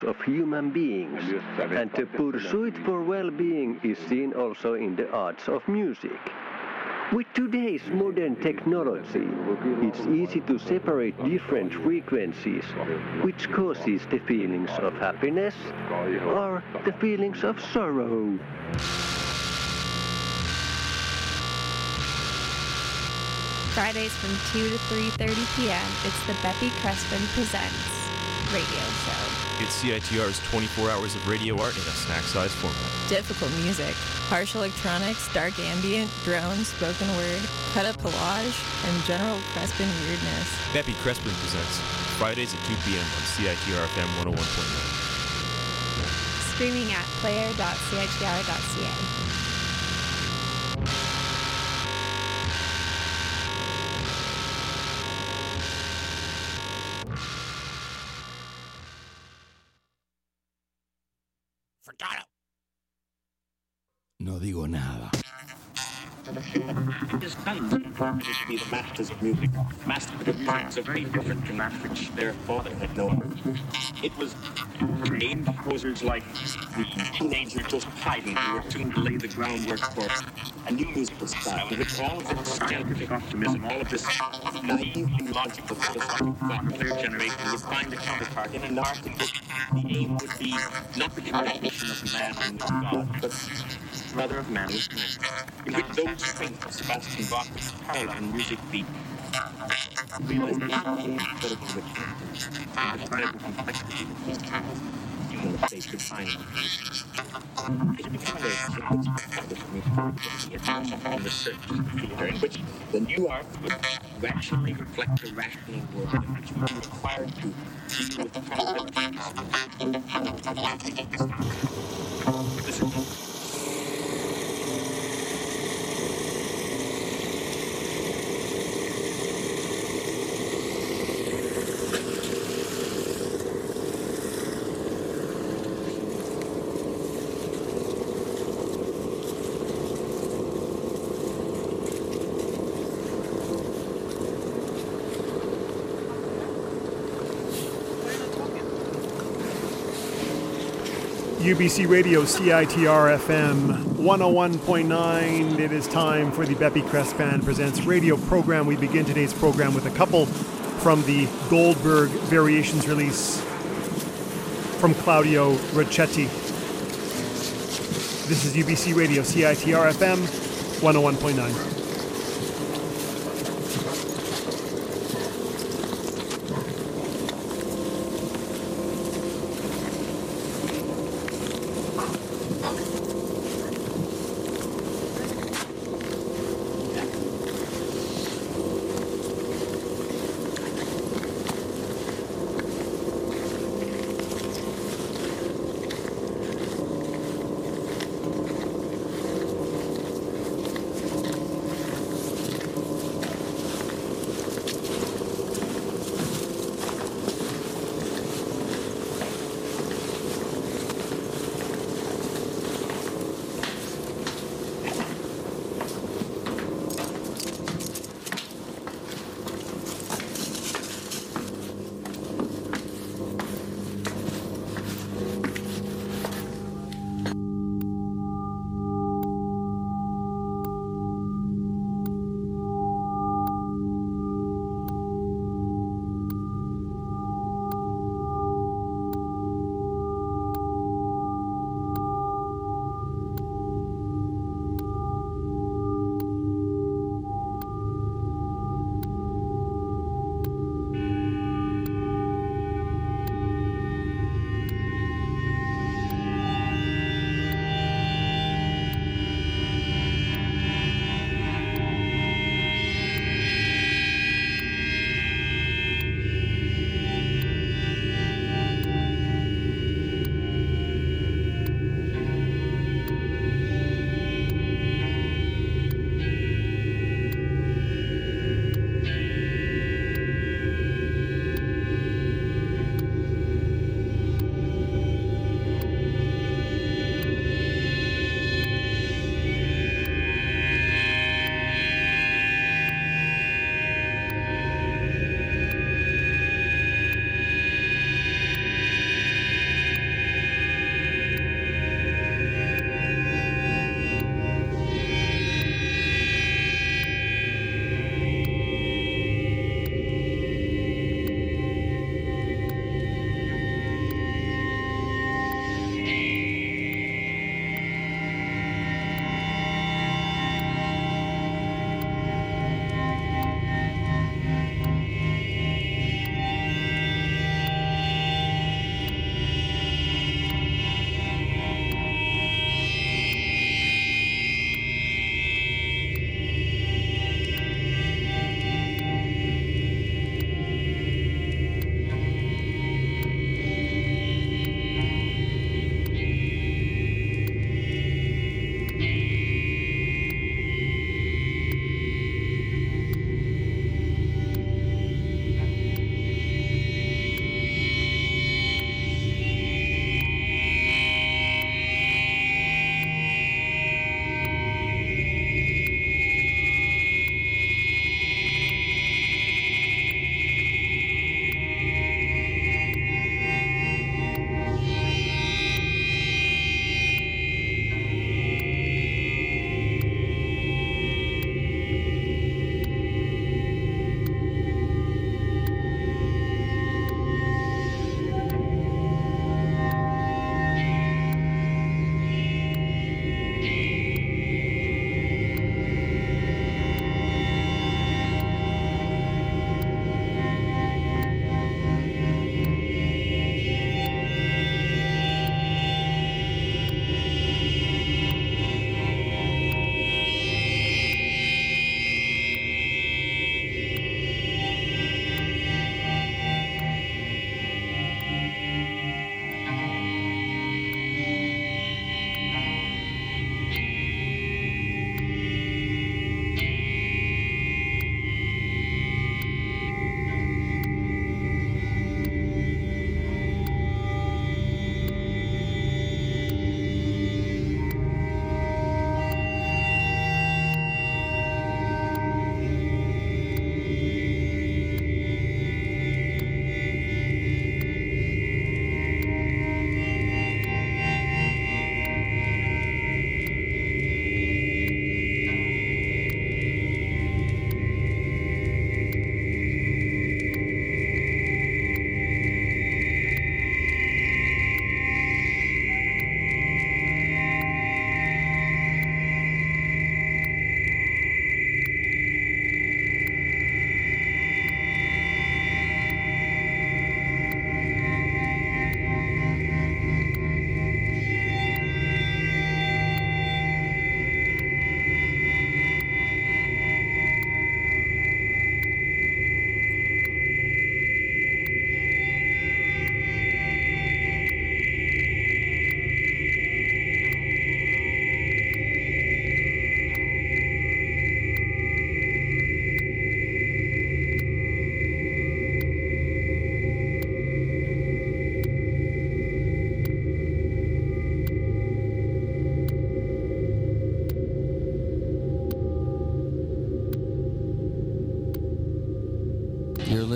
of human beings, and the pursuit for well-being is seen also in the arts of music. With today's modern technology, it's easy to separate different frequencies, which causes the feelings of happiness or the feelings of sorrow. Fridays from 2 to 3:30 p.m., it's the Beppy Crespin Presents radio show. It's CITR's 24 hours of radio art in a snack-sized format. Difficult music, harsh electronics, dark ambient, drones, spoken word, cut-up collage, and general Crespin weirdness. Beppy Crespin Presents, Fridays at 2 p.m. on CITR FM 101.9. Streaming at player.citr.ca. No digo nada. His sons wanted to be the masters of music. Masters of parts are very different from that which their father had known. It was named composers like the teenager just hiding who were soon to lay the groundwork for a new musical style in which all of this scientific optimism, all of this naive and logical philosophic thought of their generation would find a counterpart in an art in which the aim would be not the communication of man and God, but rather of man with man. In which those strengths of Sebastian Bach's parallel music beat realized the incredible richness and the incredible complexity of human state could find in it became a on the surface of the theater in which the new art would rationally reflect the rational world in which we were required to deal with the possibilities. UBC Radio, CITR FM 101.9. It is time for the Beppy Crespin Presents radio program. We begin today's program with a couple from the Goldberg Variations release from Claudio Ricchetti. This is UBC Radio, CITR FM 101.9.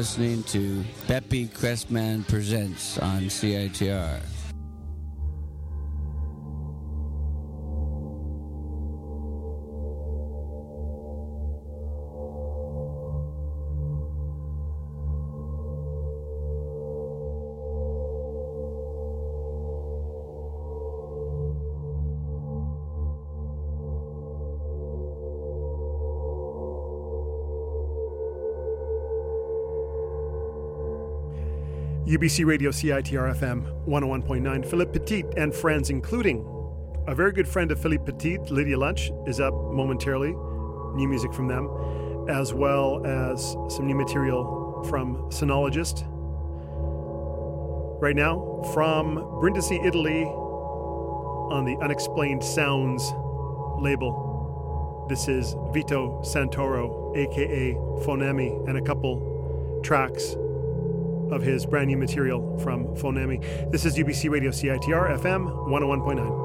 listening to Beppy Crestman Presents on CITR. UBC Radio CITR FM 101.9. Philippe Petit and friends, including a very good friend of Philippe Petit, Lydia Lunch, is up momentarily. New music from them, as well as some new material from Sonologist. Right now, from Brindisi, Italy, on the Unexplained Sounds label. This is Vito Santoro, aka Phonemi, and a couple tracks of his brand new material from Phonemi. This is UBC Radio CITR FM 101.9.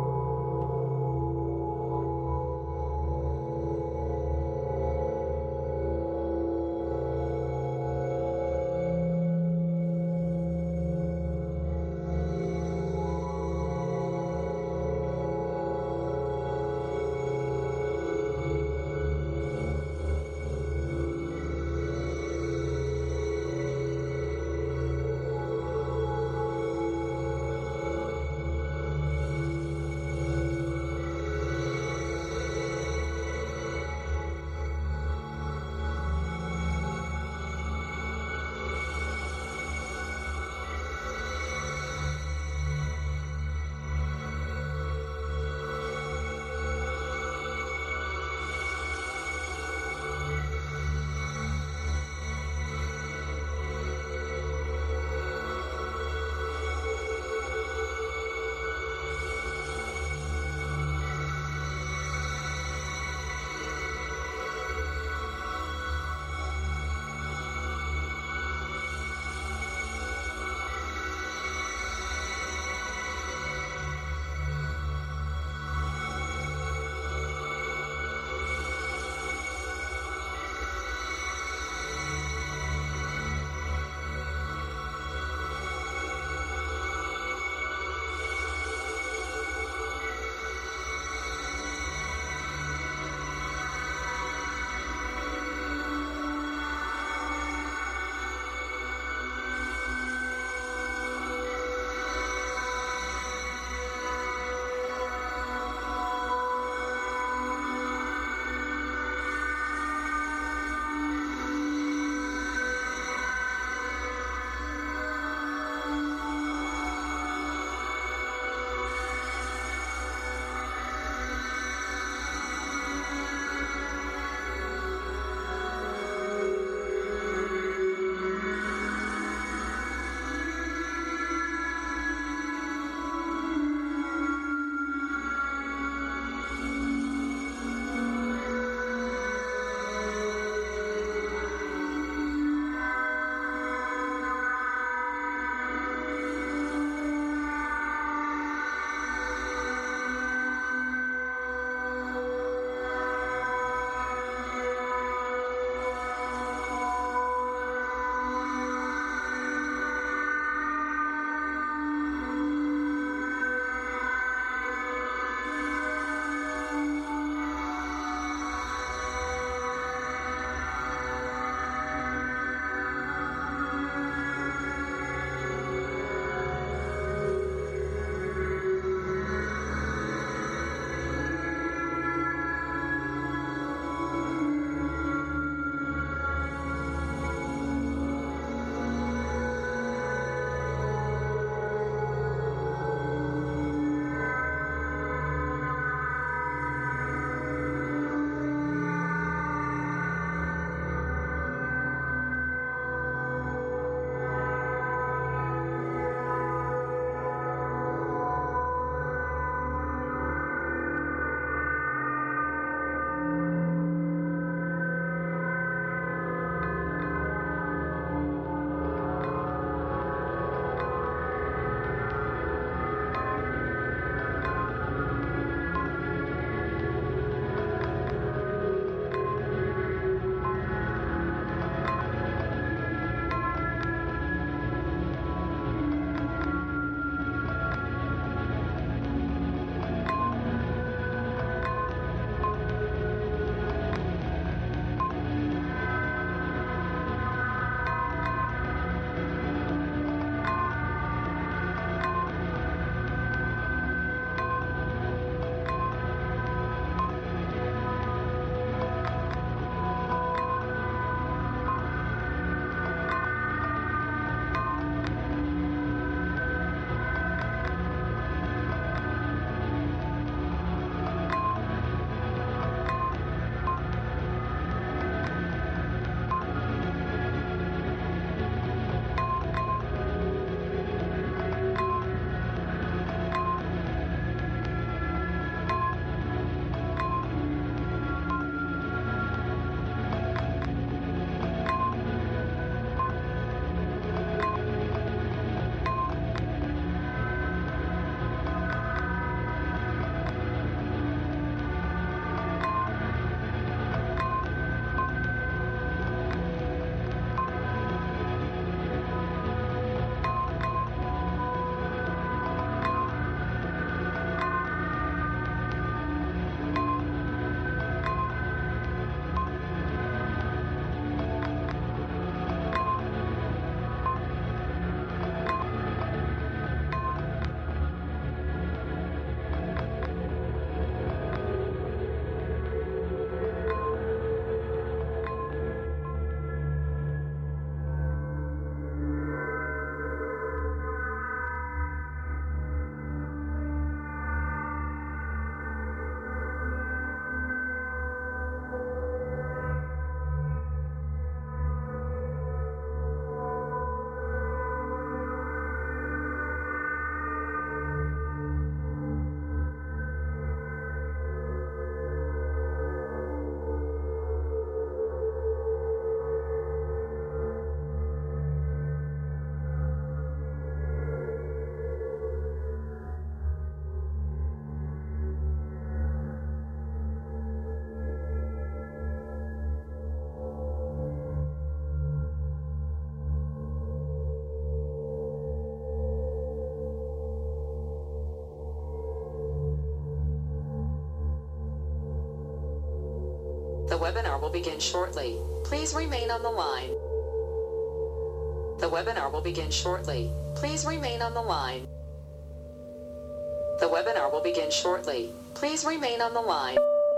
The webinar will begin shortly. Please remain on the line. The webinar will begin shortly. Please remain on the line. The webinar will begin shortly. Please remain on the line.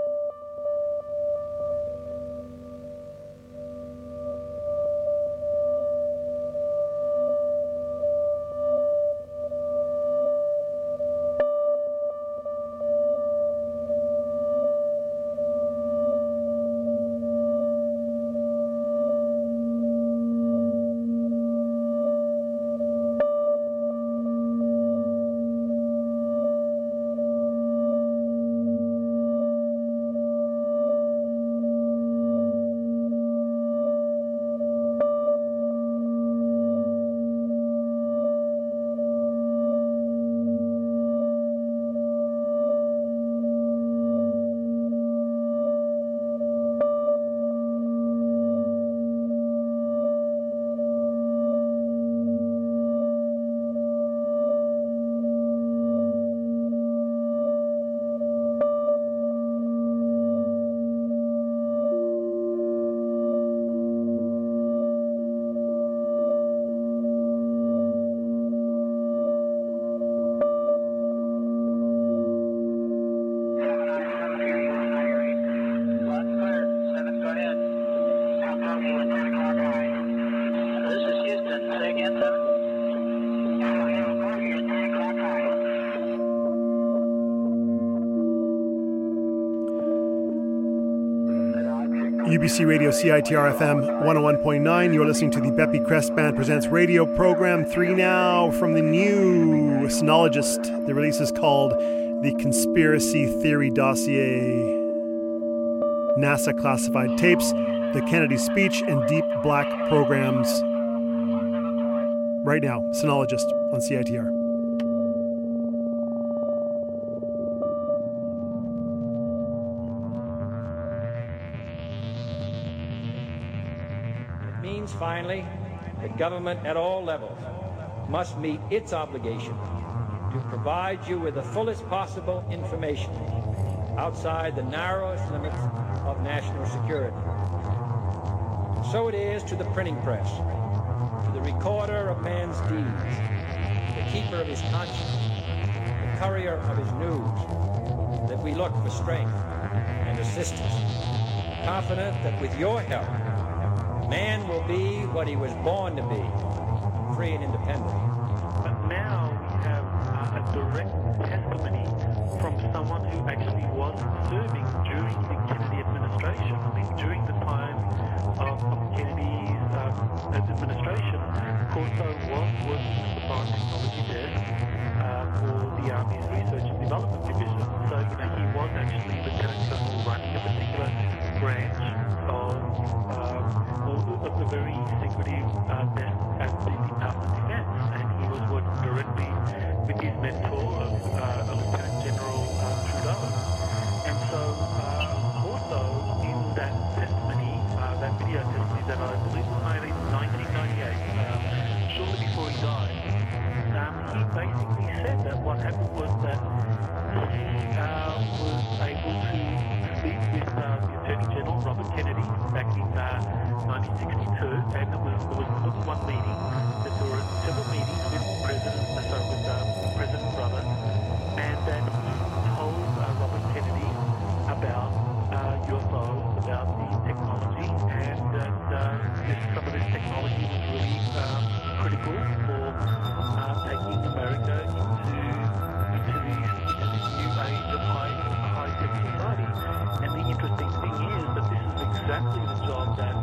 UBC Radio CITR FM 101.9. You're listening to the Beppy Crest Band Presents radio program. 3 now from the new Synologist. The release is called The Conspiracy Theory Dossier. NASA Classified Tapes, The Kennedy Speech, and Deep Black Programs. Right now, Synologist on CITR. Finally, the government at all levels must meet its obligation to provide you with the fullest possible information outside the narrowest limits of national security. So it is to the printing press, to the recorder of man's deeds, the keeper of his conscience, the courier of his news, that we look for strength and assistance, confident that with your help, man will be what he was born to be, free and independent. But now we have a direct testimony from someone who actually was serving during the Kennedy administration. I mean, during the time of Kennedy's administration, Corso was working with the Foreign Technology Desk for the Army's Research and Development Division. So, he was actually Lieutenant Colonel running a particular branch of the very secretive desk at the Department of Defense, and he was working directly with his mentor, Lieutenant General Trudeau. And so, also in that testimony, that video testimony that I believe was made in 1998, shortly before he died, he basically said that what happened was that he was able to speak with the Attorney General Robert Kennedy back in 1962, and there was one meeting. That there were several meetings with President Robert, and that he told Robert Kennedy about UFOs, about the technology, and that some of this technology was really critical for taking America into this new age of high-tech society. And the interesting thing is that this is exactly the job that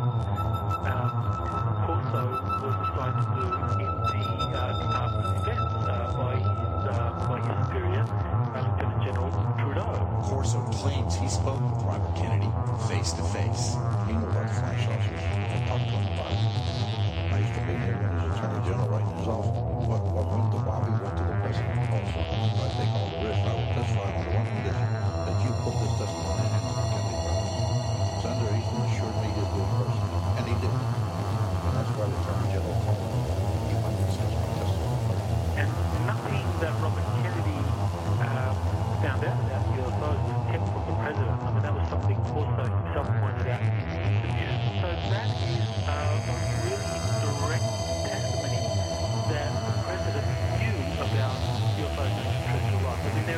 Corso was assigned to do in the Department of Defense by his superior, Lieutenant General Trudeau. Corso claims he spoke with Robert Kennedy face to face. He knew about the flash saucers and talked to him about it. I used to be here when he was Attorney General right in his office. What went to Bobby went to the President also. If I take all the risk, I will testify on the one condition that you put this testimony in the Kennedy record. Senator Eastman assured me he's a good person, and he did. And that's why the Attorney General called him. He went and sent my testimony. And nothing that Robert Kennedy found out about UFOs was kept from the President. I mean, that was something also himself pointed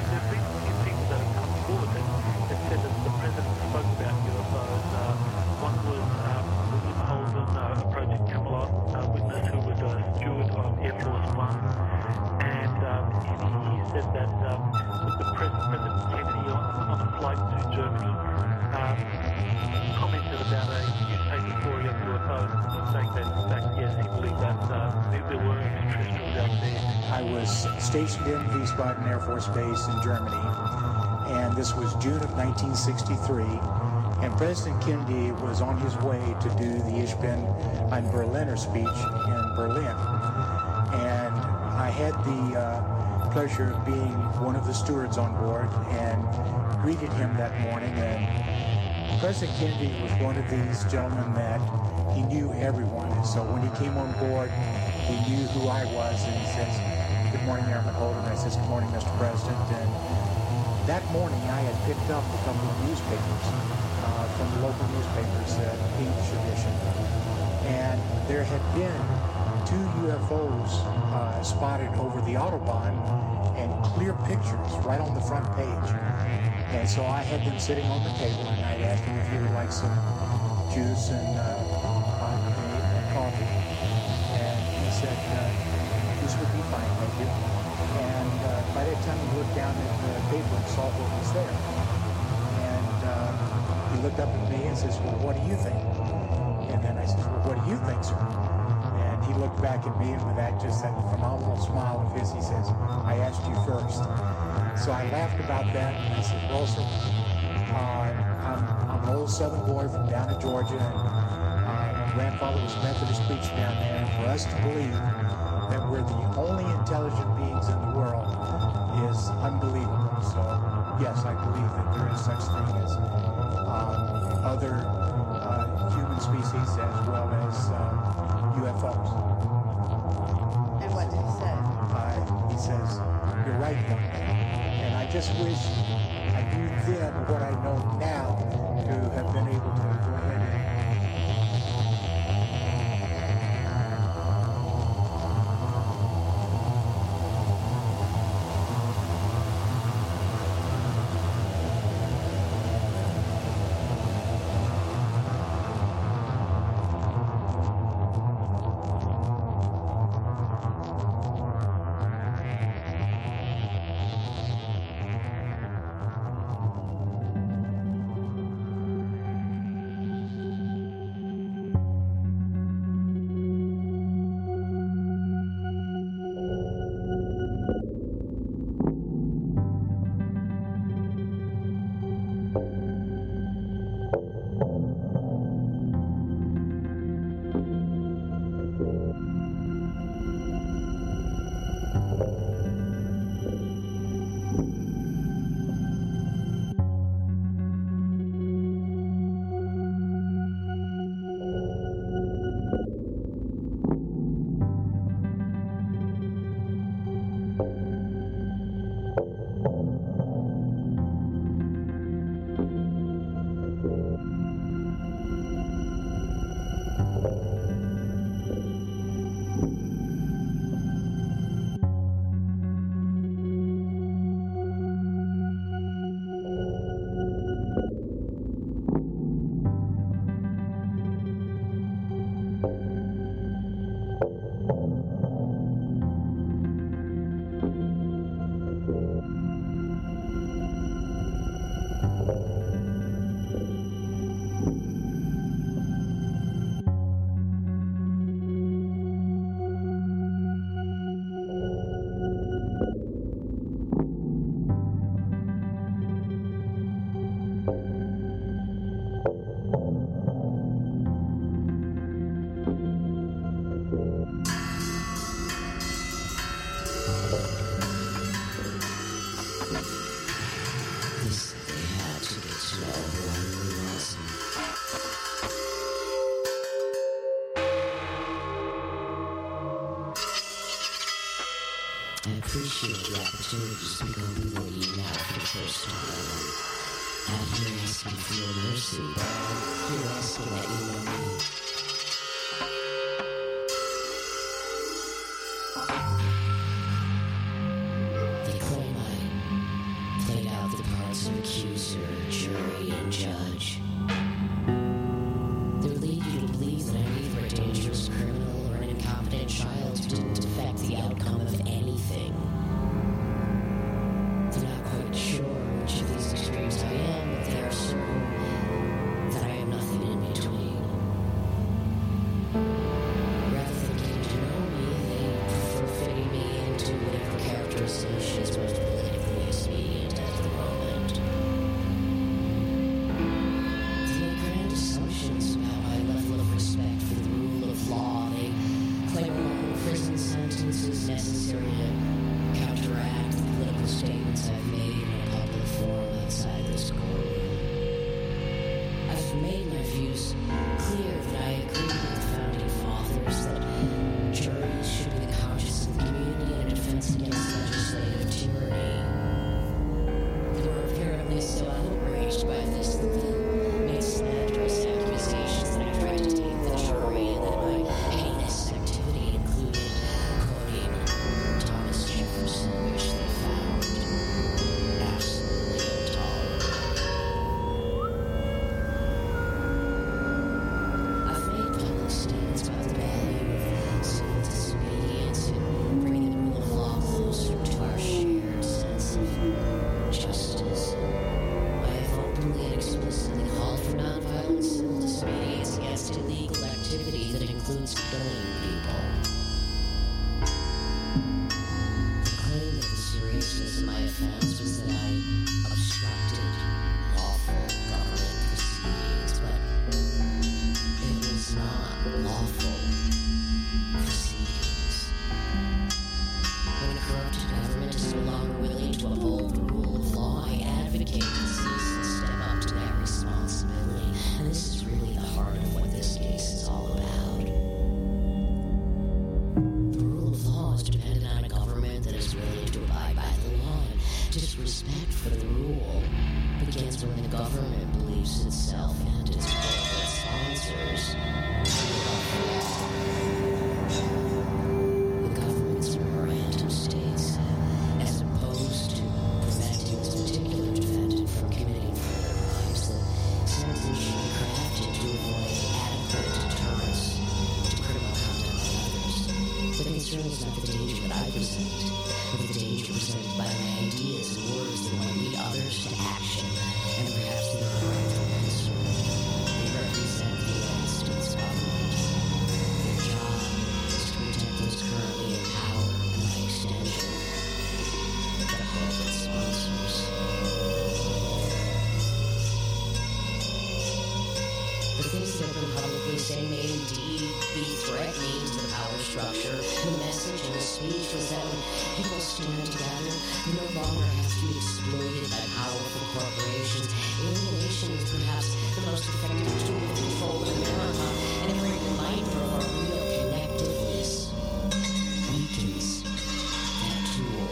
there have been a few people that have come forward that said that the president spoke about UFOs. One was William Holden, a Project Camelot witness who was a steward of Air Force One, and he said that the President Kennedy on a flight to Germany commented about a newspaper story of UFOs, saying that in fact, yes, he believed that there were extraterrestrials out there. I was stationed in Wiesbaden Air Force Base in Germany, and this was June of 1963, and President Kennedy was on his way to do the Ich bin ein Berliner speech in Berlin, and I had the pleasure of being one of the stewards on board and greeted him that morning. And President Kennedy was one of these gentlemen that he knew everyone. So when he came on board, he knew who I was, and he says, "Good morning, Airman Holden." I says, "Good morning, Mr. President." And that morning I had picked up a couple of newspapers from the local newspapers, English edition, and there had been 2 UFOs spotted over the Autobahn, and clear pictures right on the front page. And so I had them sitting on the table, and I'd asked him if he would like some juice and coffee. And he said, "This would be fine, thank you." And by that time he looked down at the paper and saw what was there. And he looked up at me and says, "Well, what do you think?" And then I said, "Well, what do you think, sir?" And he looked back at me, and with that phenomenal smile of his, he says, "I asked you first." So I laughed about that, and I said, "Well, sir, I'm an old Southern boy from down in Georgia, and my grandfather was a Methodist preacher down there, and for us to believe that we're the only intelligent beings in the world is unbelievable." So, yes, I believe that there is such thing as other human species as well as UFOs. And what did he say? He says, "You're right, young man." And I just wish I knew then what I know now to have been able to go ahead I appreciate the opportunity to speak openly with you now for the first time. Not here asking for your mercy, but here asking that you know me. They claim I accuser, jury, and judge. They lead you to believe that I'm either a dangerous criminal or an incompetent child who didn't affect the outcome of anything. They're not quite sure which of these extremes I am, but they are certain that I am nothing in between. Rather than getting to know me, they prefer fitting me into whatever characterization is most politically expedient at the moment. They make grand assumptions about my level of respect for the rule of law. They claim long prison sentences necessary to counteract the political statements I've made in a public forum outside this courtroom. I've made my views clear that I agree with the founding fathers that juries should be the conscience of the community and a defense against legislative tyranny. They were apparently so outraged by this that they made slanderous accusations that I tried to take the jury and that my heinous activity included quoting Thomas Jefferson, which they found absolutely intolerable. I've made public statements about the value of civil disobedience and bringing the rule of law closer to our shared sense of justice. I have openly and explicitly called for nonviolent civil disobedience against illegal activity that includes killing people. The claim that the seriousness of my offense was that I obstructed lawful government proceedings, but it was not lawful proceedings. When a corrupted government is no longer willing to uphold the rule of law, I advocate disease and step up to that responsibility. And this is really the heart of what this case is all about. The rule of law is dependent on a government that is willing to abide by the law, and disrespect for the rule begins when the government believes itself and its corporate sponsors above the law. The government's memorandum states that, as opposed to preventing this particular defendant from committing further crimes, the sentence should be crafted to avoid adequate deterrence to criminal conduct by others. The concern is not the danger that I present, but the danger presented by my ideas and words that might lead others to action, and perhaps the rightful concern. They represent the United States government. Their job is to protect those currently in power, and by extension, the corporate sponsors. The things that have been publicly said may indeed be threatening to the power structure. The message in the speech was that when people stand together, they no longer have to be exploited by powerful corporations. Alienation is perhaps the most effective tool of control in America, and a great reminder of our real connectedness weakens that tool.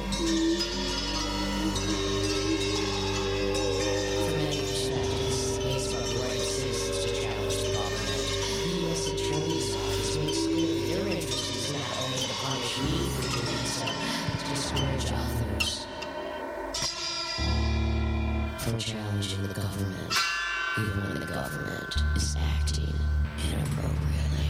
From many perspectives, this is about the right of citizens to challenge the government. The U.S. Attorney's Office makes clear their interest is not only to punish me for doing so, but to discourage others from challenging the government, even when the government is acting inappropriately.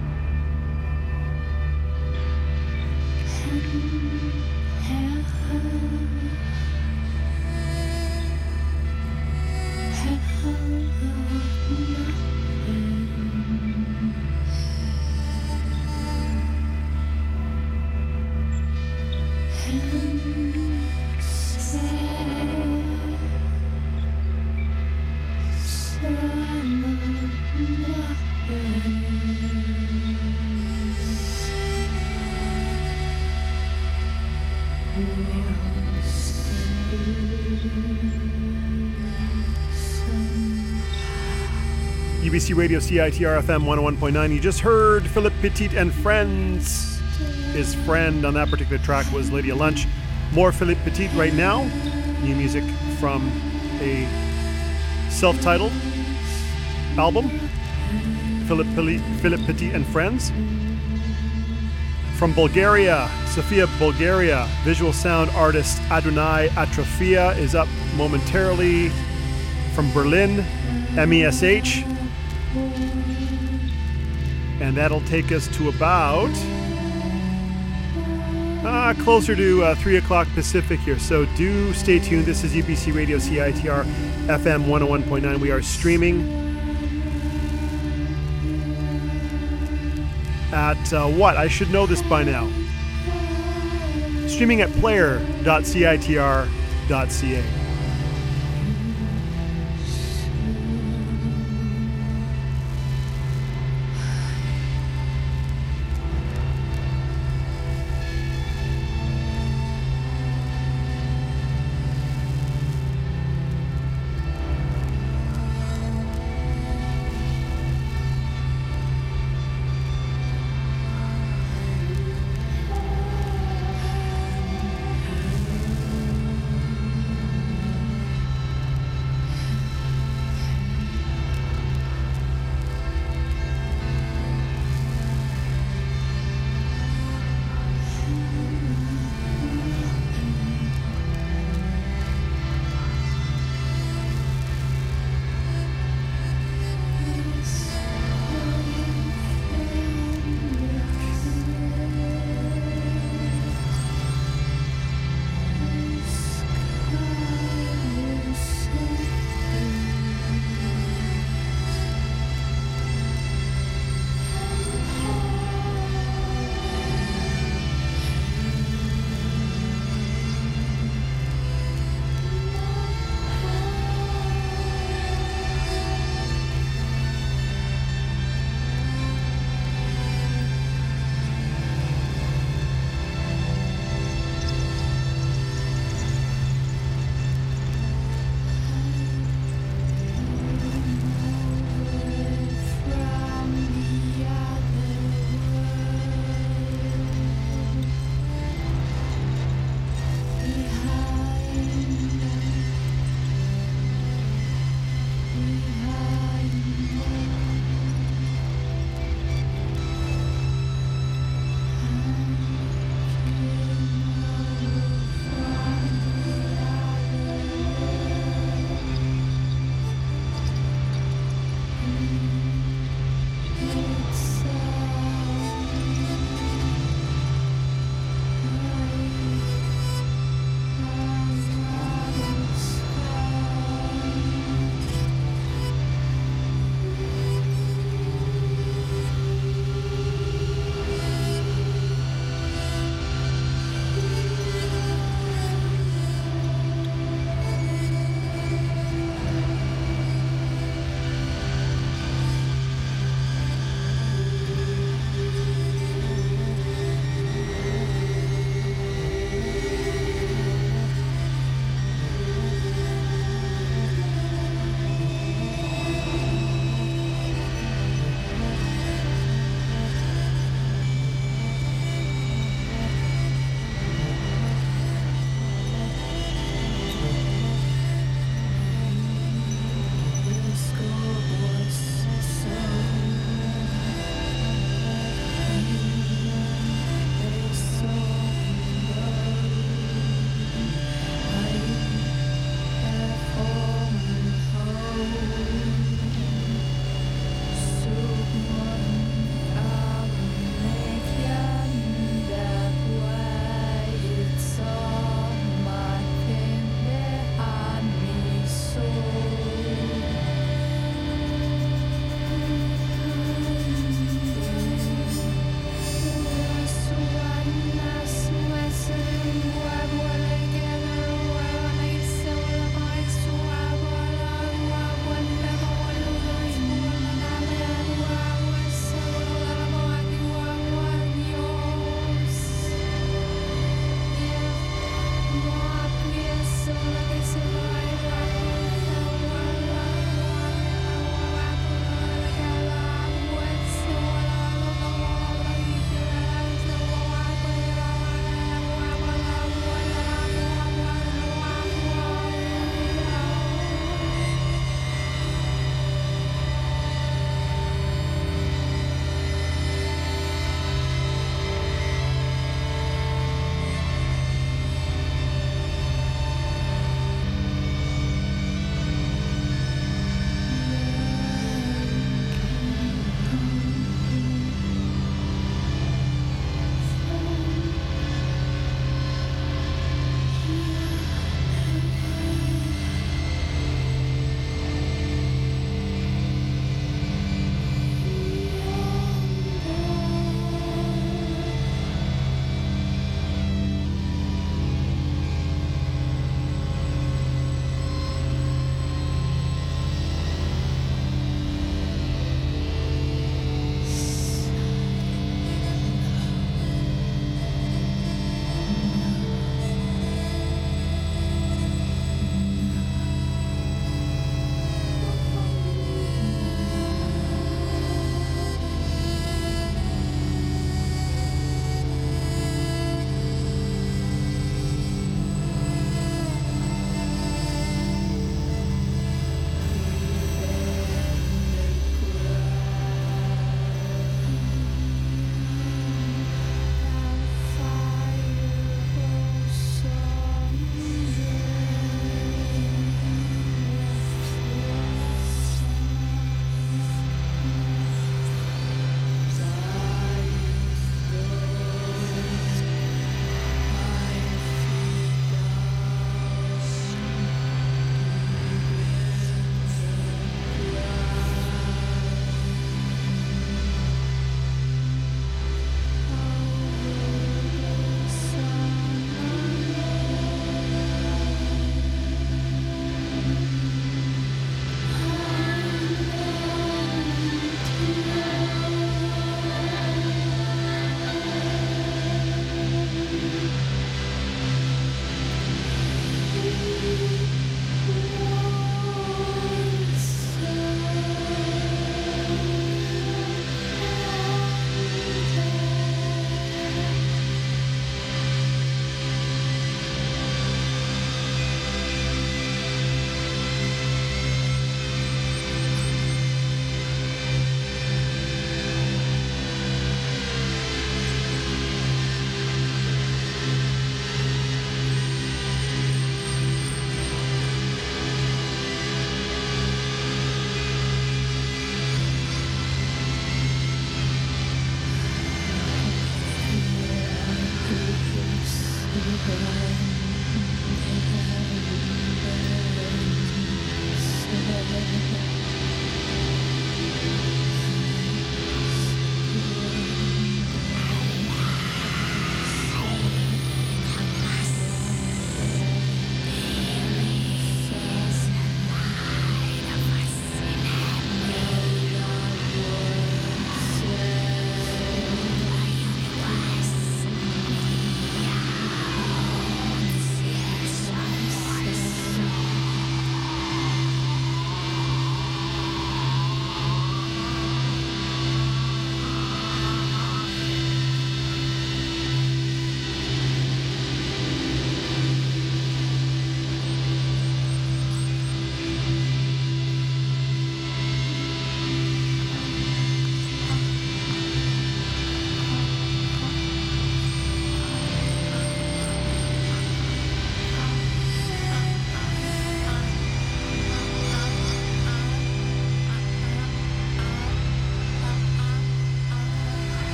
Have UBC Radio CITR FM 101.9. You just heard Philippe Petit and Friends. His friend on that particular track was Lydia Lunch. More Philippe Petit right now. New music from a self-titled album. Philippe Petit and Friends. From Bulgaria, Sofia, Bulgaria, visual sound artist Adonai Atrofia is up momentarily. From Berlin, MESH. And that'll take us to about closer to 3 o'clock Pacific here. So do stay tuned. This is UBC Radio CITR FM 101.9. We are streaming at what? I should know this by now. Streaming at player.citr.ca.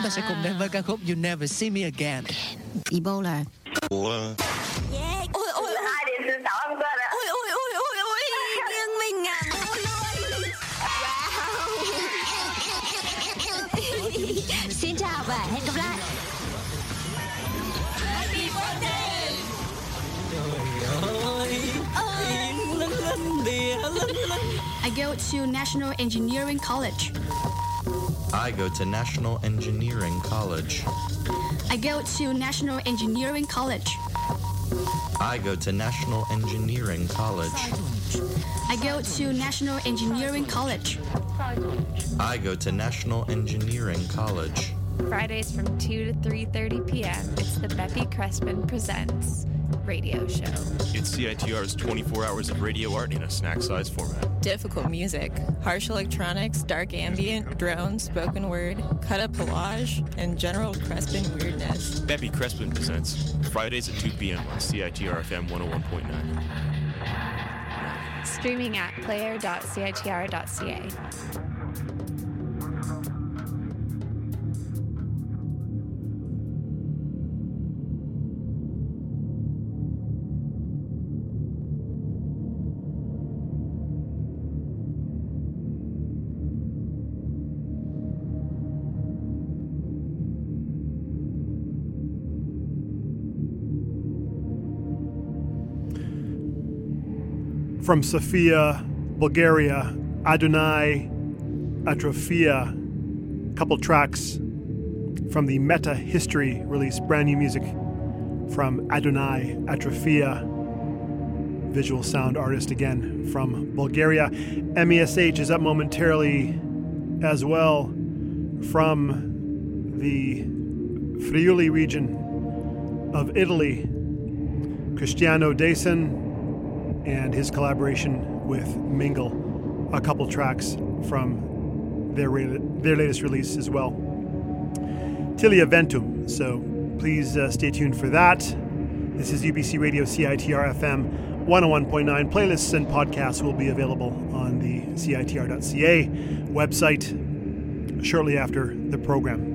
ta sẽ cùng đến với ca khúc You Never See Me Again. Ebola. Ủa? Yeah. Ôi, 2 điểm xin chào anh cơ ạ. Ôi, riêng mình à. Wow. Xin chào và hẹn gặp lại. Happy birthday. I go to National Engineering College. I go to National Engineering College. I go to National Engineering College. I go to National Engineering College. I go to National Engineering College. I go to National Engineering College. Fridays from 2 to 3:30 p.m. It's the Beppy Crespin Presents radio show. It's CITR's 24 hours of radio art in a snack-sized format. Difficult music, harsh electronics, dark ambient, drones, spoken word, cut-up collage, and general Crespin weirdness. Beppy Crespin Presents Fridays at 2 p.m. on CITR FM 101.9. Streaming at player.citr.ca. From Sofia, Bulgaria, Adonai Atrofia, couple tracks from the Meta History release, brand new music from Adonai Atrofia, visual sound artist again from Bulgaria. MESH is up momentarily as well from the Friuli region of Italy. Cristiano Dason and his collaboration with Mingle, a couple tracks from their latest release as well. Tilia Ventum, so please stay tuned for that. This is UBC Radio CITR FM 101.9. Playlists and podcasts will be available on the CITR.ca website shortly after the program.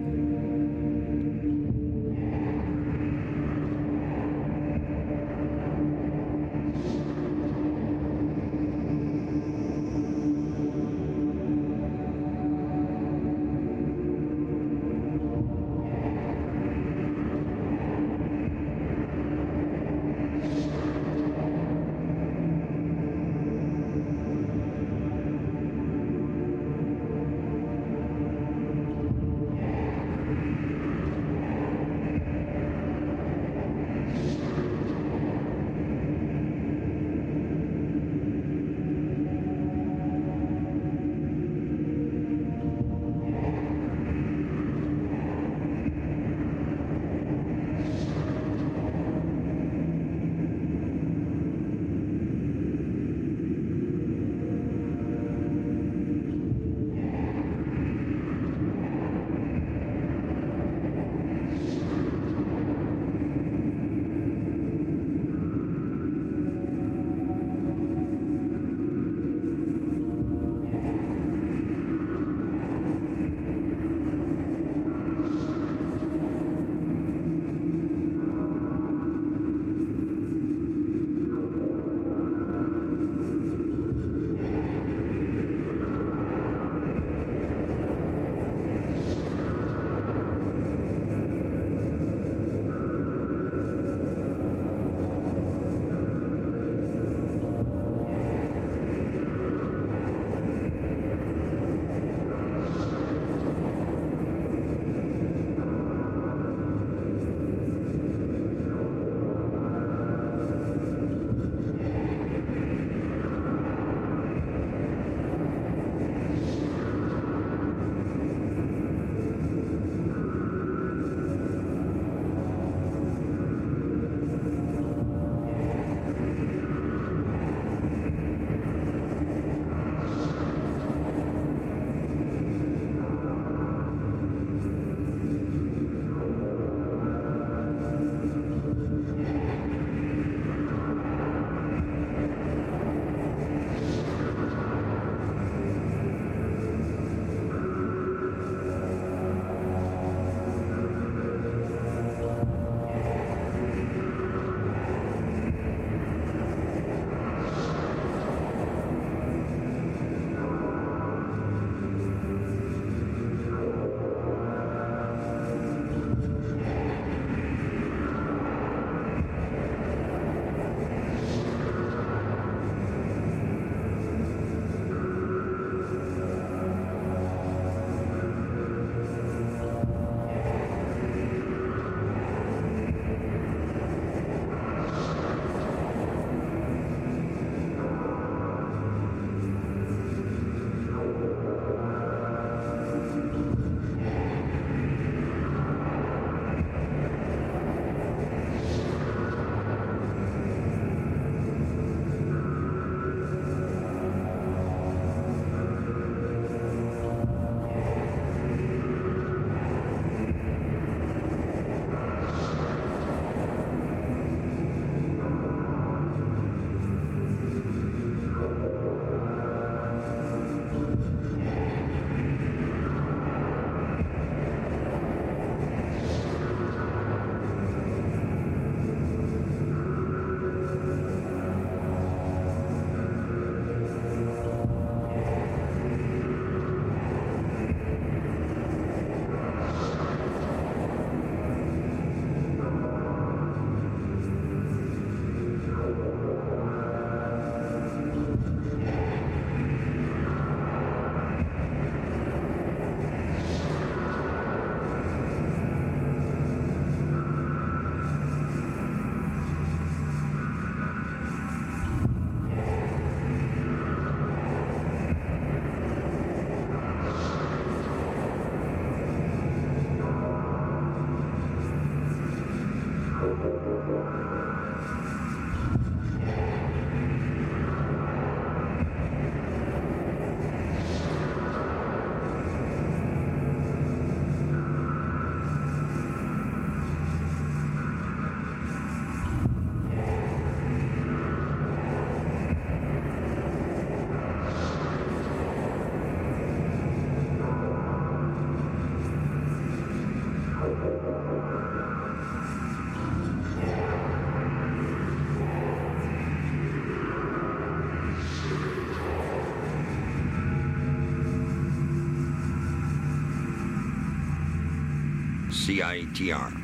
CITR.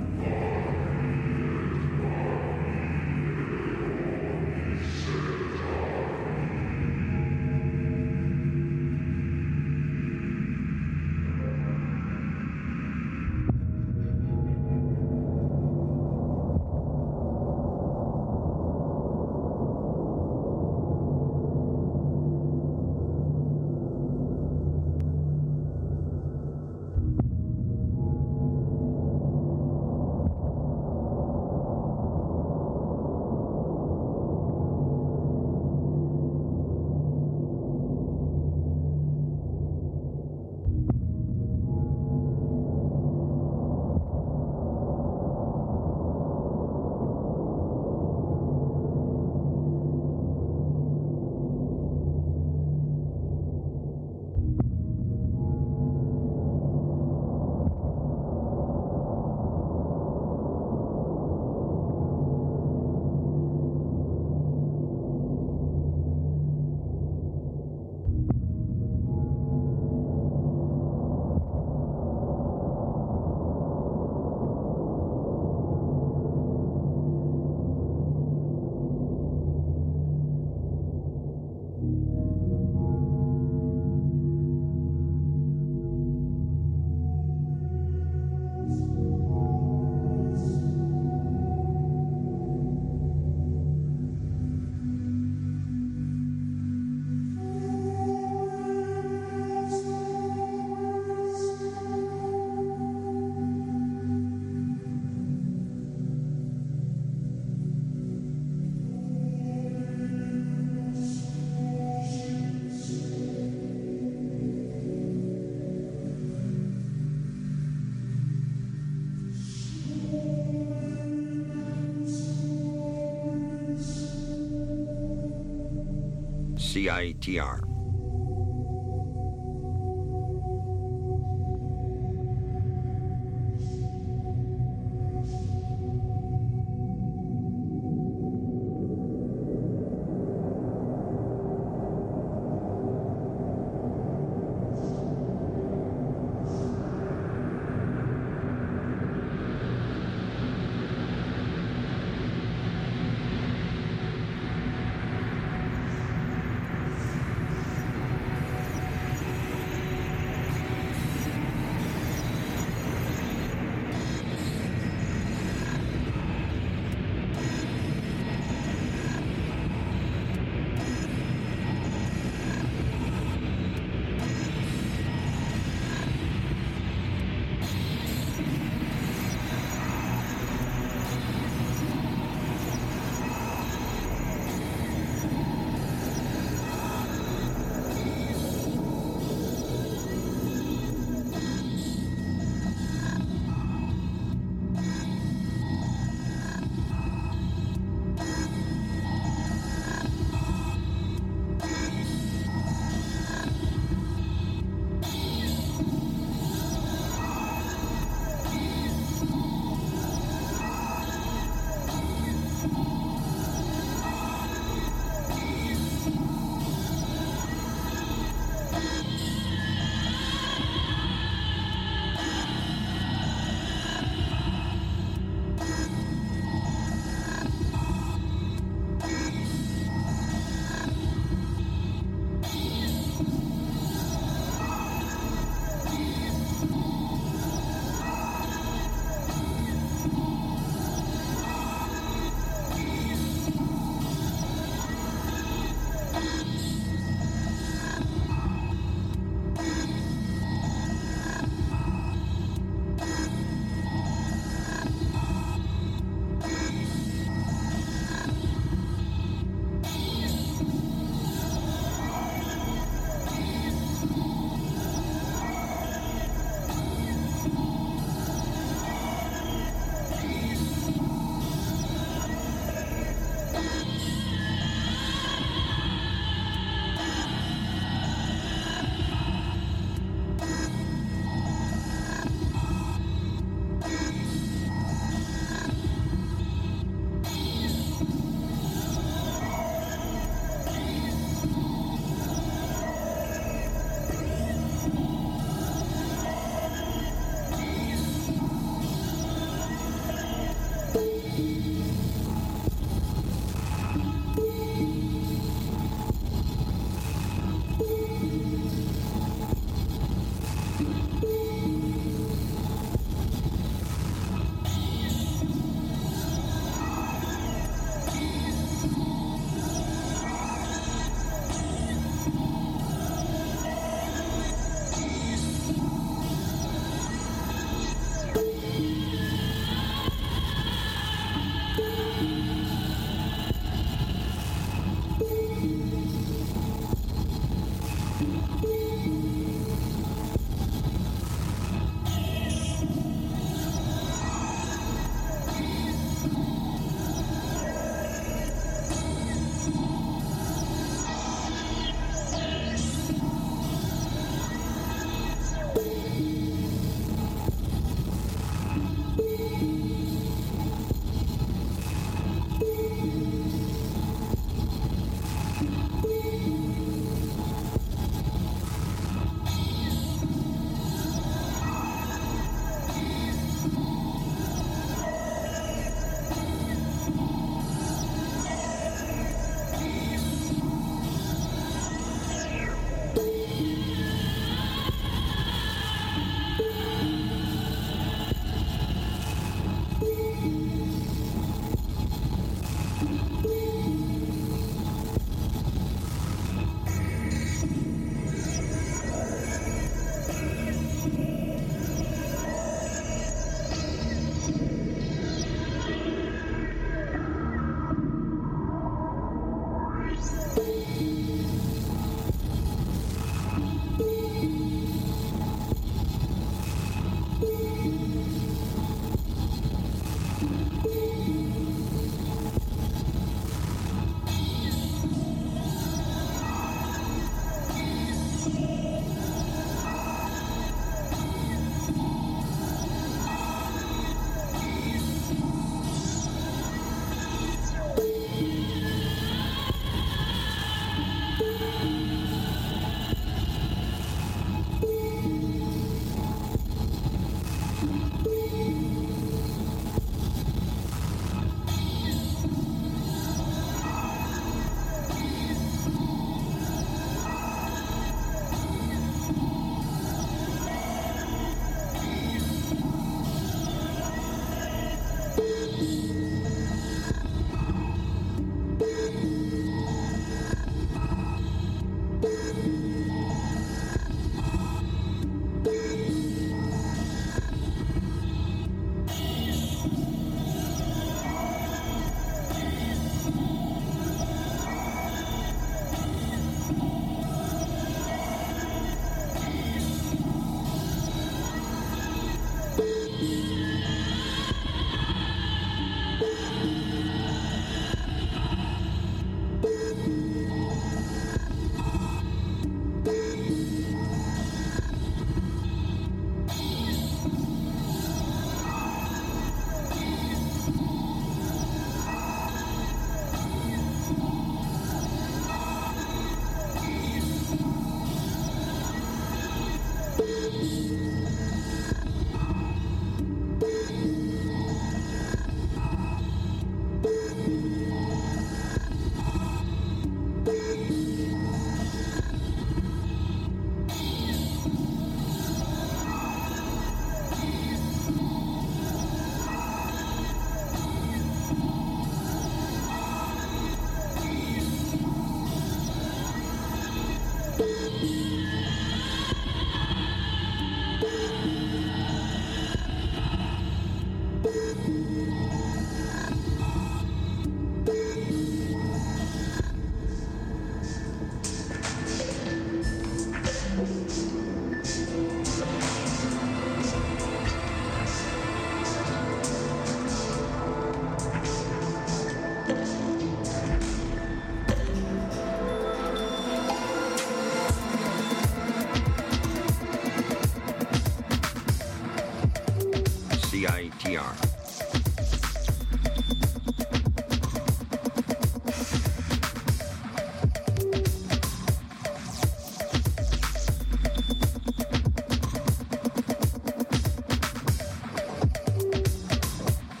CITR.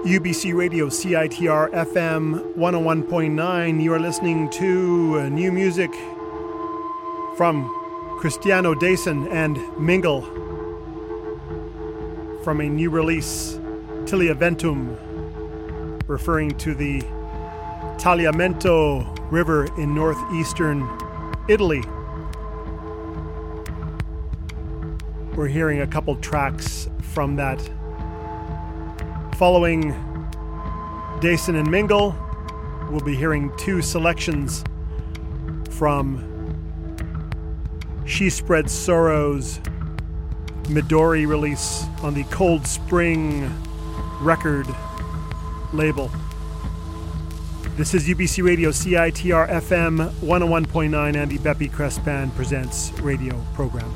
UBC Radio, CITR FM 101.9. You are listening to new music from Cristiano Dason and Mingle from a new release, Tilia Ventum, referring to the Tagliamento River in northeastern Italy. We're hearing a couple tracks from that. Following Dason and Mingle, we'll be hearing two selections from She Spreads Sorrow's Midori release on the Cold Spring record label. This is UBC Radio, CITR FM 101.9 and the Beppy Crest Band Presents radio program.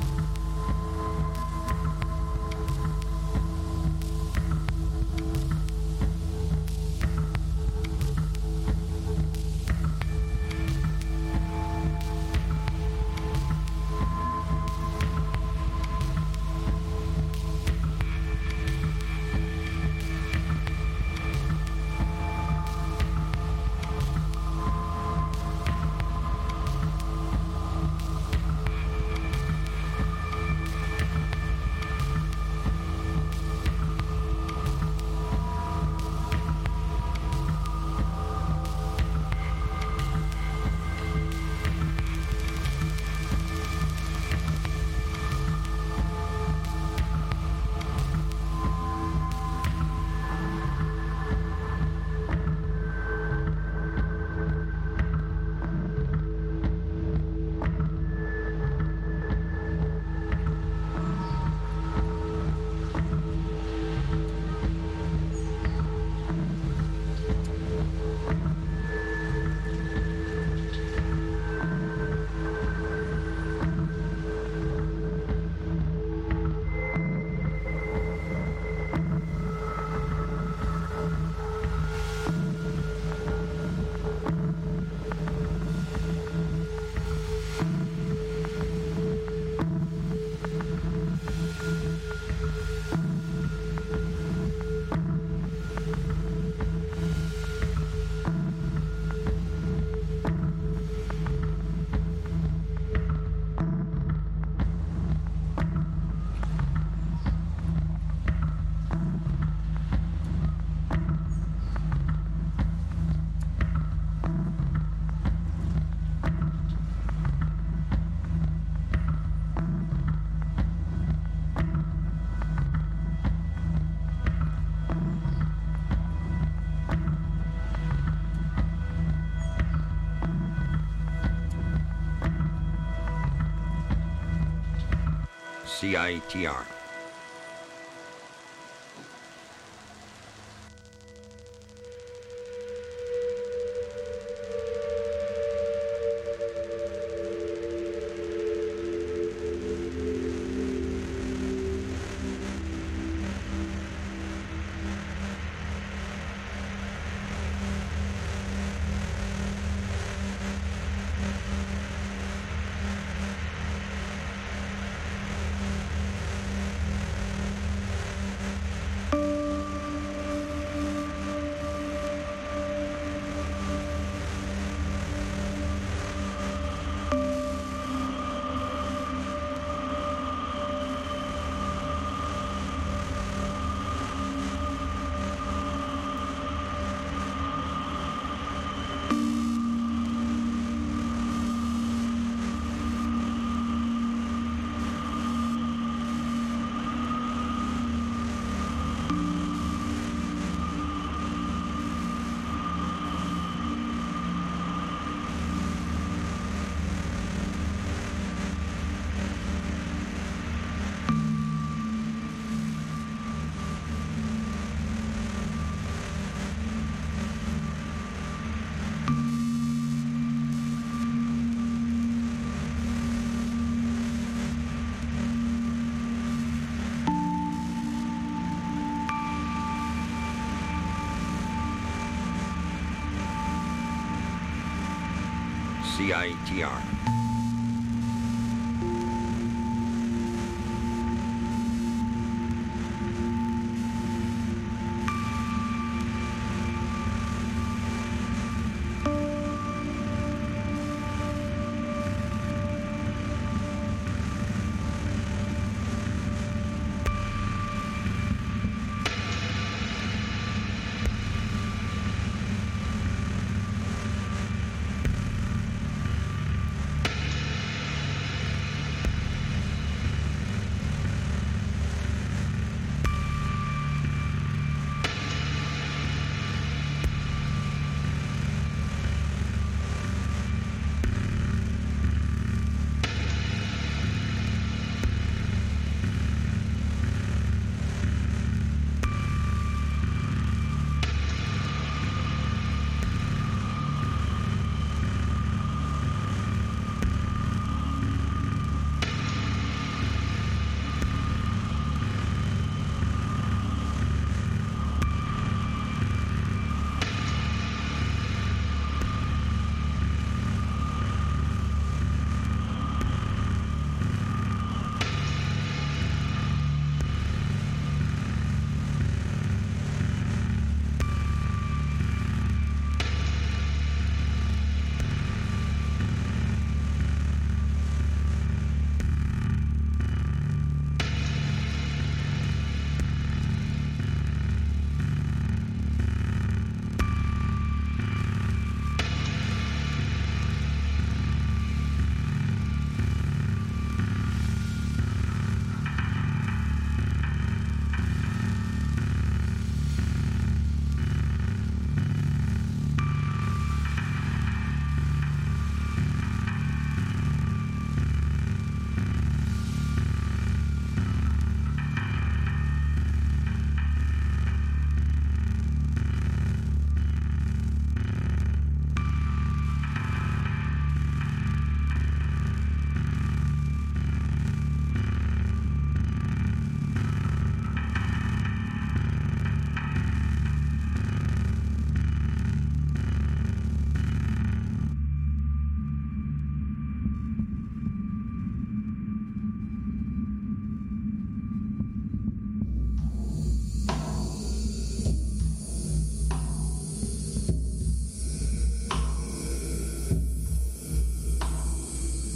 CITR. CITR.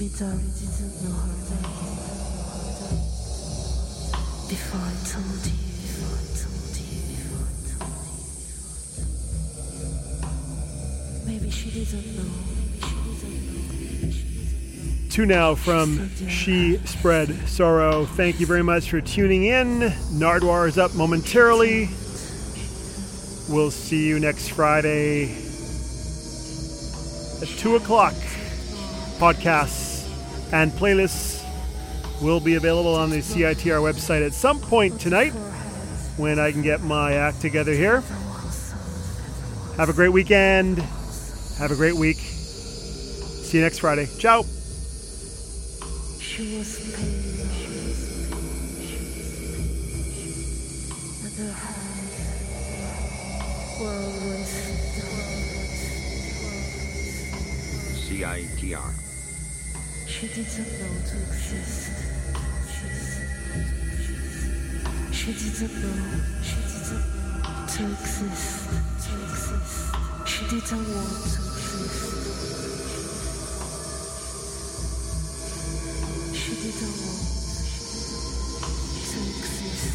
Before I told you. Maybe she didn't know. Two now from She Spread Sorrow. Thank you very much for tuning in. Nardwuar is up momentarily. We'll see you next Friday at 2 o'clock. Podcasts and playlists will be available on the CITR website at some point tonight when I can get my act together here. Have a great weekend. Have a great week. See you next Friday. Ciao. She was pale, and her eyes were always CITR. She didn't know to exist. She didn't know to exist. She didn't want to exist. She didn't want to exist.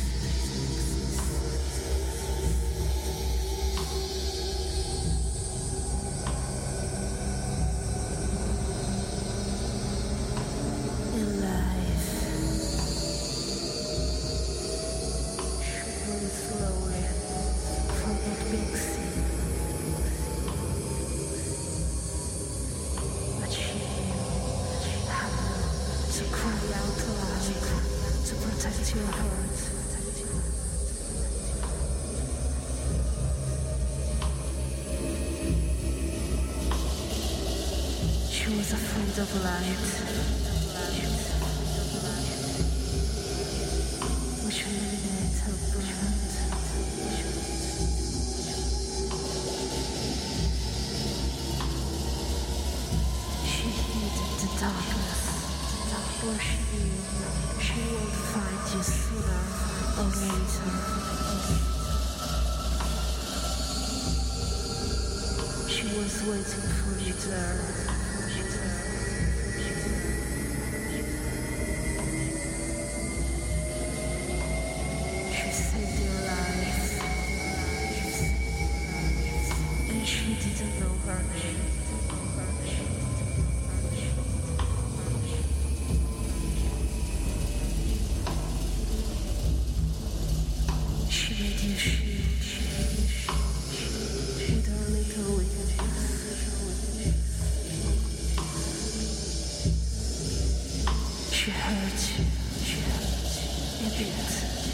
In life, she grew slowly from that big sea. But she knew how to cry out loud to protect your heart. She was afraid of light, which illuminated her brand. She hid in the darkness, where she knew she would find you sooner or later. She was waiting for you there. She saved your life, and she didn't know her name. She made you shield with her little wings. She hurt you a bit.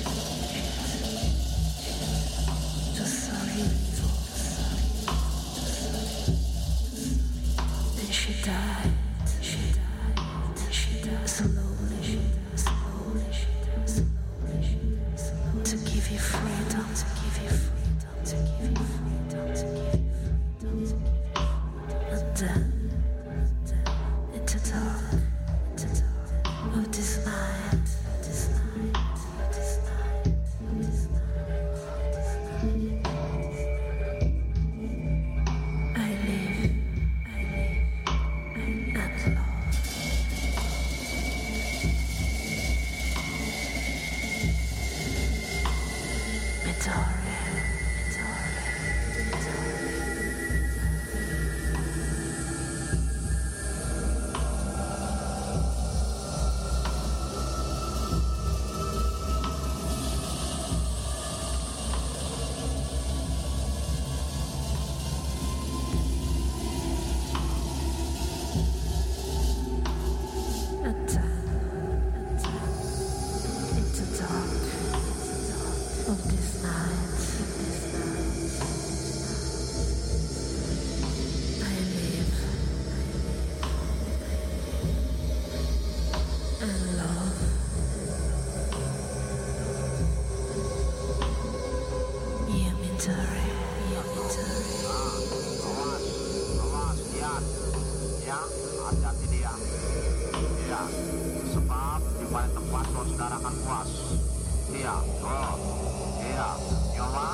Just saw you evil. Then she died. Slowly. To give you freedom. And then, into dark of this night. I live and love.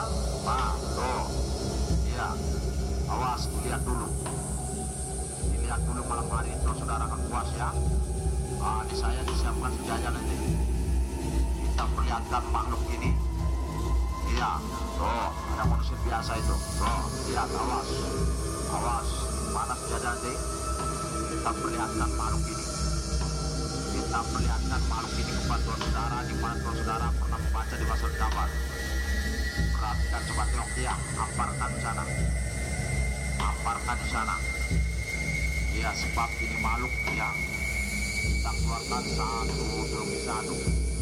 Awas, lihat dulu. Ini lihat dulu malam hari itu saudara akan puas ya. Di saya disiapkan sejajar ini. Kita perlihatkan makhluk ini. Iya, ada manusia biasa itu. Lihat, awas. Awas, mana sejajar ini? Kita perlihatkan makhluk ini. Kita perlihatkan makhluk ini kepada saudara di mana saudara pernah membaca di masa zaman. Perhatikan, coba tengok dia, amparkan di sana. Amparkan di sana. Ya, sebab ini makhluk ya. Kita keluarkan satu demi satu.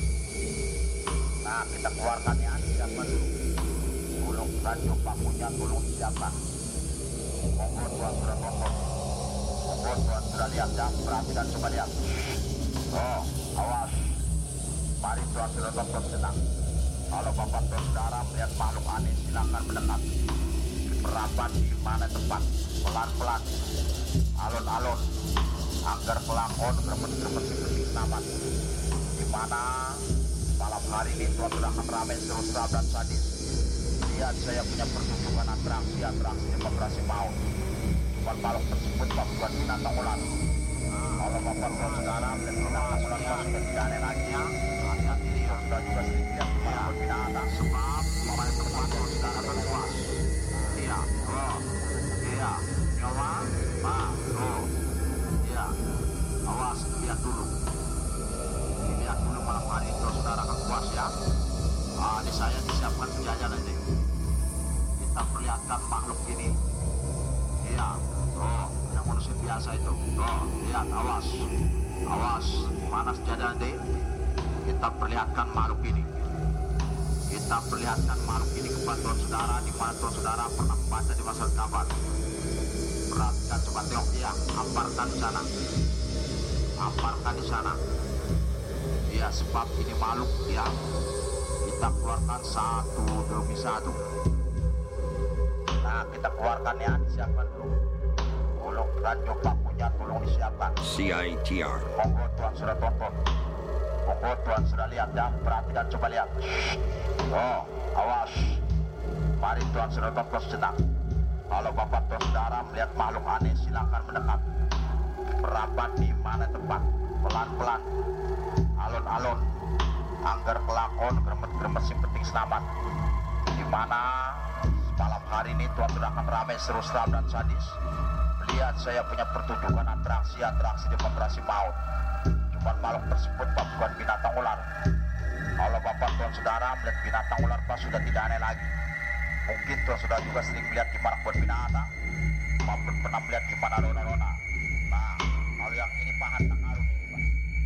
Nah, kita keluarkan ya, siapkan dulu. Tolong radio pakunya, tolong disiapkan. Monggo tuan sudah tonton. Monggo tuan sudah lihat ya, perhatikan coba lihat. Awas. Mari tuan sudah tonton senang. Kalau bapak dan saudara melihat makhluk aneh, silakan mendekat. Berapat di mana tempat, pelan-pelan, alon-alon, agar pelakon germet-germet seperti selamat. Di mana malam hari ini tuan sudah akan ramai terus dan sadis. Lihat saya punya pertunjukan atraksi demokrasi maut. Cuma makhluk tersebut bukan binatang ular. Kalau bapak dan saudara melihat binatang ular sudah tidak aneh lagi ya. Hati-hati dia sudah juga sering lihat binatang sebab di mana tempat saudara berpuas. Iya, nyawa, iya, awas, lihat dulu malam hari itu saudara akan puas ya. Di saya disiapkan sejajar ini. Kita perlihatkan makhluk ini. Iya, ada manusia biasa itu. Lihat, awas, mana sejajar ini? Kita perlihatkan makhluk ini. Kita perlihatkan makhluk ini kepada tuan saudara di mana tuan saudara pernah membaca di masa kabar. Perhatikan coba tengok dia, amparkan di sana. Amparkan di sana. Ya, sebab ini makhluk ya. Kita keluarkan satu demi satu. Nah, kita keluarkan ya, disiapkan dulu. Tolong radio pakunya, tolong disiapkan. CITR. Monggo tuan sudah tonton. Monggo tuan sudah lihat ya, perhatikan coba lihat. Awas. Mari tuan sudah tonton senang. Kalau bapak dan saudara melihat makhluk aneh, silakan mendekat. Berapat di mana tempat, pelan-pelan, alon-alon, anggar kelakon, gremet-gremet si penting selamat. Di mana malam hari ini tuan sudah akan ramai seru seram dan sadis. Lihat saya punya pertunjukan atraksi demokrasi maut. Cuman makhluk tersebut bukan binatang ular. Kalau bapak tuan saudara melihat binatang ular sudah tidak aneh lagi. Mungkin tuan sudah juga sering melihat di mana buat binatang, maupun pernah melihat di mana rona-rona. Nah, kalau yang ini pahan tak harus ini Pak.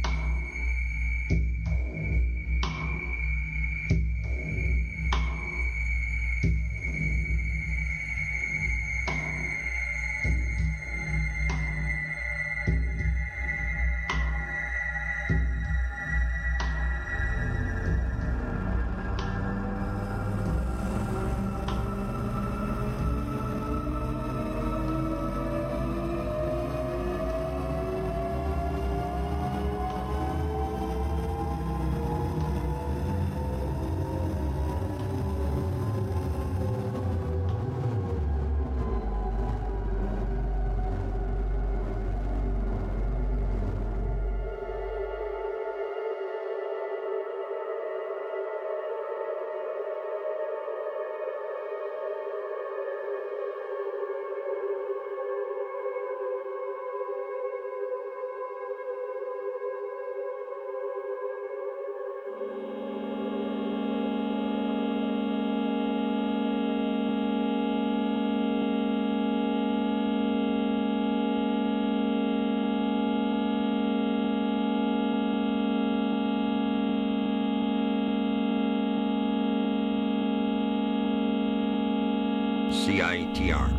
CITR.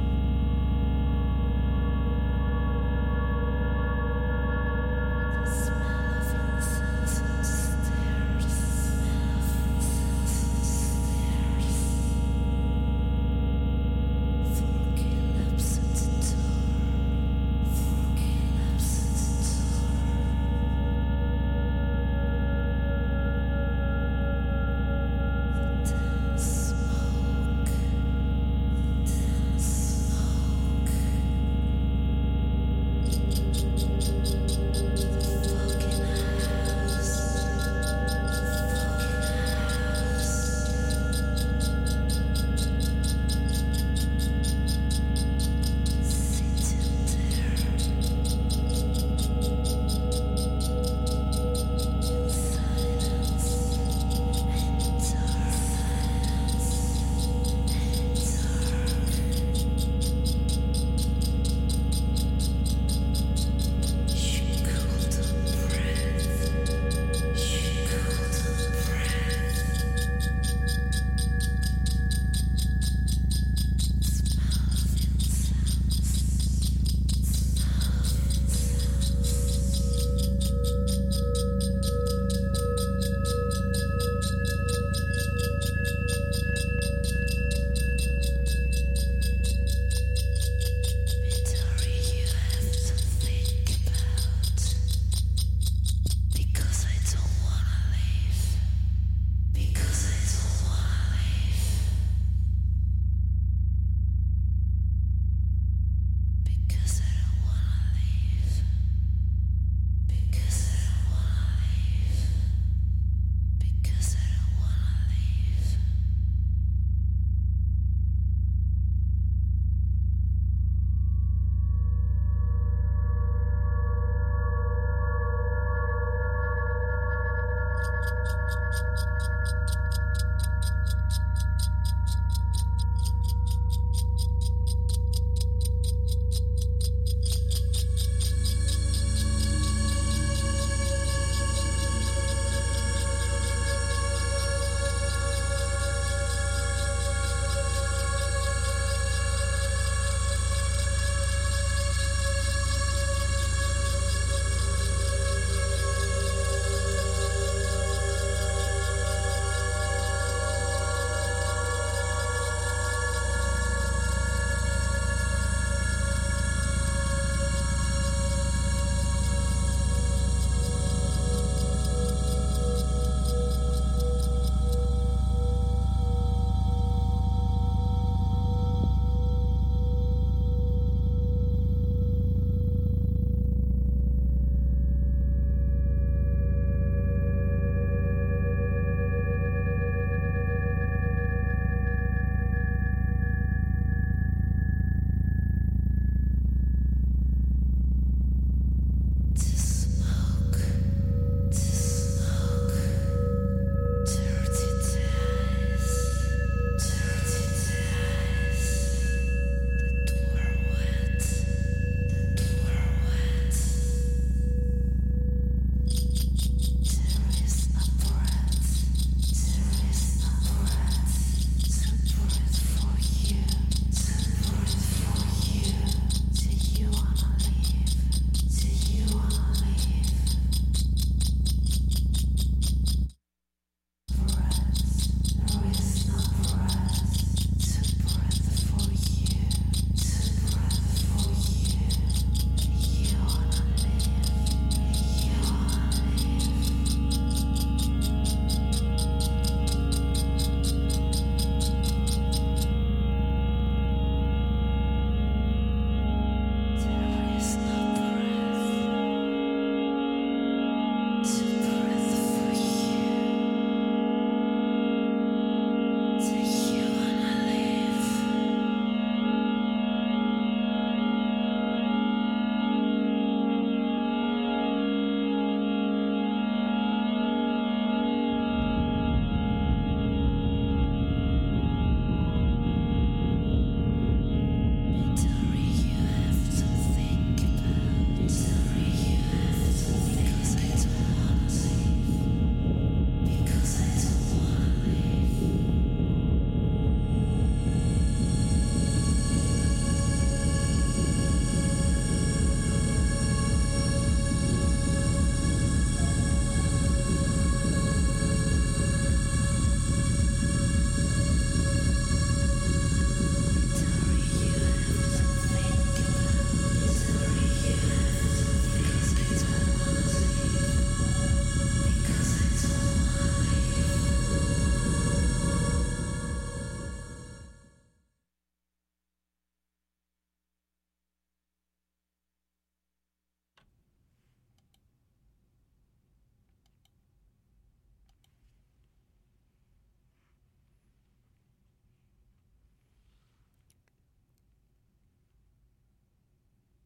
Smoke.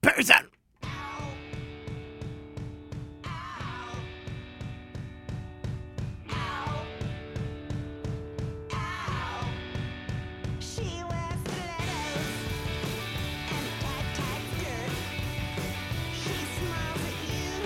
person.